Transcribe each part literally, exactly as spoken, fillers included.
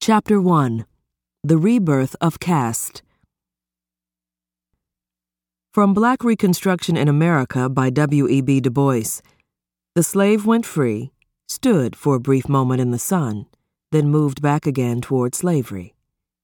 Chapter one. The Rebirth of Caste. From Black Reconstruction in America by W E B Du Bois. The slave went free, stood for a brief moment in the sun, then moved back again toward slavery.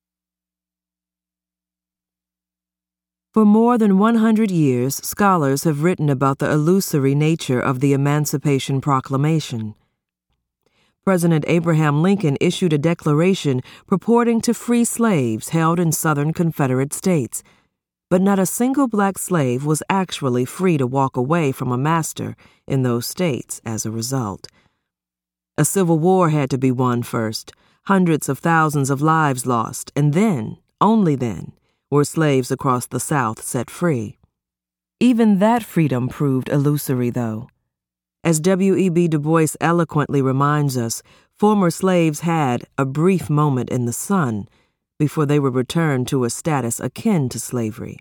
For more than one hundred years, scholars have written about the illusory nature of the Emancipation Proclamation. President Abraham Lincoln issued a declaration purporting to free slaves held in Southern Confederate states, but not a single black slave was actually free to walk away from a master in those states as a result. A civil war had to be won first, hundreds of thousands of lives lost, and then, only then, were slaves across the South set free. Even that freedom proved illusory, though. As W E B Du Bois eloquently reminds us, former slaves had a brief moment in the sun before they were returned to a status akin to slavery.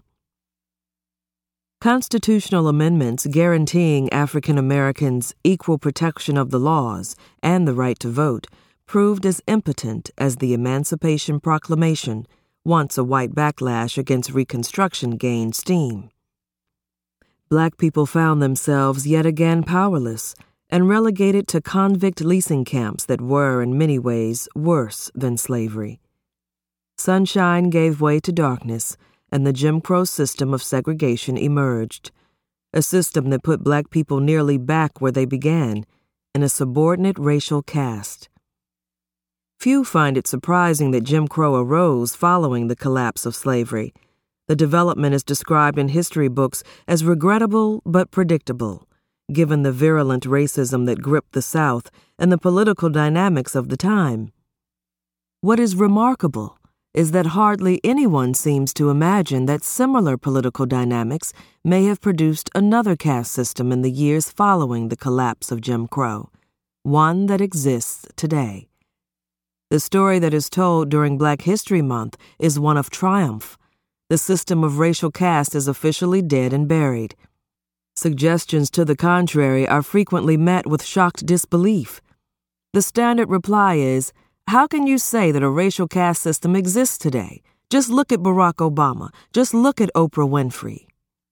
Constitutional amendments guaranteeing African Americans equal protection of the laws and the right to vote proved as impotent as the Emancipation Proclamation once a white backlash against Reconstruction gained steam. Black people found themselves yet again powerless and relegated to convict leasing camps that were, in many ways, worse than slavery. Sunshine gave way to darkness, and the Jim Crow system of segregation emerged, a system that put black people nearly back where they began, in a subordinate racial caste. Few find it surprising that Jim Crow arose following the collapse of slavery. The development is described in history books as regrettable but predictable, given the virulent racism that gripped the South and the political dynamics of the time. What is remarkable is that hardly anyone seems to imagine that similar political dynamics may have produced another caste system in the years following the collapse of Jim Crow, one that exists today. The story that is told during Black History Month is one of triumph. The system of racial caste is officially dead and buried. Suggestions to the contrary are frequently met with shocked disbelief. The standard reply is, how can you say that a racial caste system exists today? Just look at Barack Obama. Just look at Oprah Winfrey.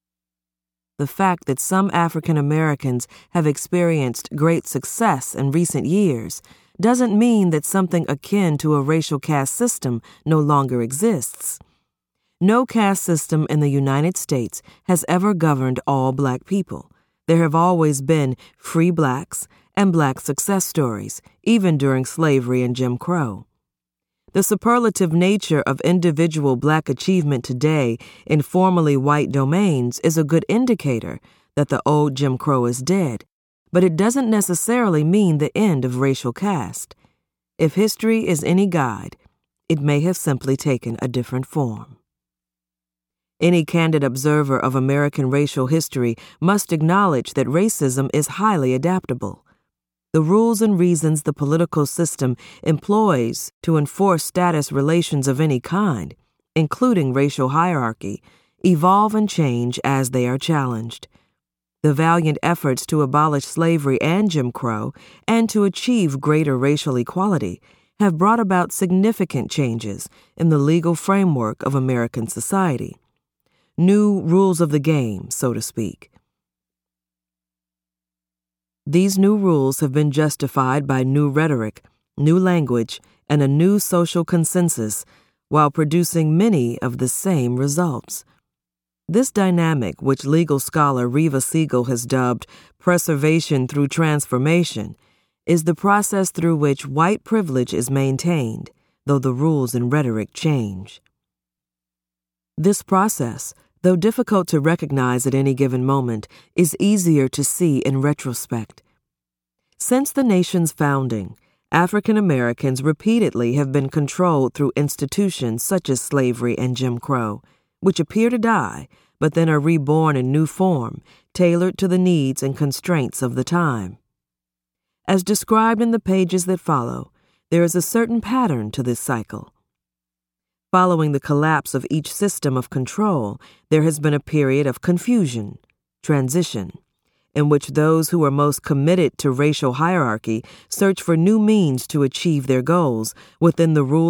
The fact that some African Americans have experienced great success in recent years doesn't mean that something akin to a racial caste system no longer exists. No caste system in the United States has ever governed all black people. There have always been free blacks and black success stories, even during slavery and Jim Crow. The superlative nature of individual black achievement today in formerly white domains is a good indicator that the old Jim Crow is dead, but it doesn't necessarily mean the end of racial caste. If history is any guide, it may have simply taken a different form. Any candid observer of American racial history must acknowledge that racism is highly adaptable. The rules and reasons the political system employs to enforce status relations of any kind, including racial hierarchy, evolve and change as they are challenged. The valiant efforts to abolish slavery and Jim Crow and to achieve greater racial equality have brought about significant changes in the legal framework of American society. New rules of the game, so to speak. These new rules have been justified by new rhetoric, new language, and a new social consensus, while producing many of the same results. This dynamic, which legal scholar Reva Siegel has dubbed preservation through transformation, is the process through which white privilege is maintained, though the rules and rhetoric change. This process, though difficult to recognize at any given moment, is easier to see in retrospect. Since the nation's founding, African Americans repeatedly have been controlled through institutions such as slavery and Jim Crow, which appear to die, but then are reborn in new form, tailored to the needs and constraints of the time. As described in the pages that follow, there is a certain pattern to this cycle. Following the collapse of each system of control, there has been a period of confusion, transition, in which those who are most committed to racial hierarchy search for new means to achieve their goals within the rules